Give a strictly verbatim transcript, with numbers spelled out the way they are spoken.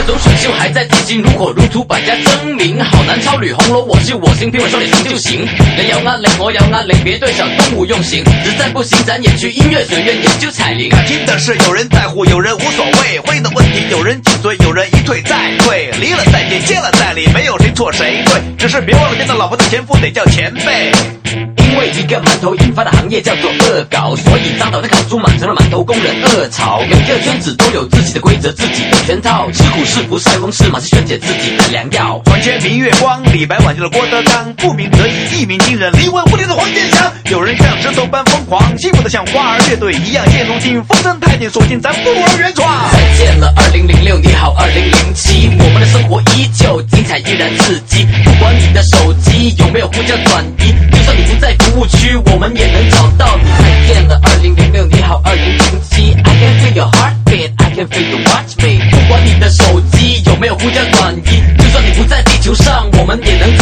种选秀还在进行，如火如荼，百家争鸣，好难超女红楼我秀我行，凭我手里行就行。人有压力，我有压力，别对小动物用刑，实在不行咱也去音乐学院研究彩铃。 感情的事有人在乎，有人无所谓，婚姻的问题有人紧追，有人一退再退，离了再见，结了再离，没有谁错谁对，只是别忘了见到老婆的前夫得叫前辈。 因为一个馒头引发的行业叫做恶搞，所以张导的烤猪满成了馒头工人恶潮。每个圈子都有自己的规则，自己的圈套，吃苦是福，塞翁失马是萱姐自己的良药。 床前明月光，李白挽救了郭德纲，不鸣则已，一鸣惊人，灵魂不停的黄健翔。有人像石头般疯狂，幸福的像花儿乐队一样见如今，风声太紧，索性咱不玩原创。 再见了二零零六，你好二零零七，我们的生活依旧精彩，依然刺激。不管你的手机有没有呼叫转移，就算你不在服务区，我们也能找到你。再见了二零零六，你好二零零七 I can feel your heartbeat, I can feel you watch me。不管你的手机有没有呼叫转移，就算你不在地球上，我们也能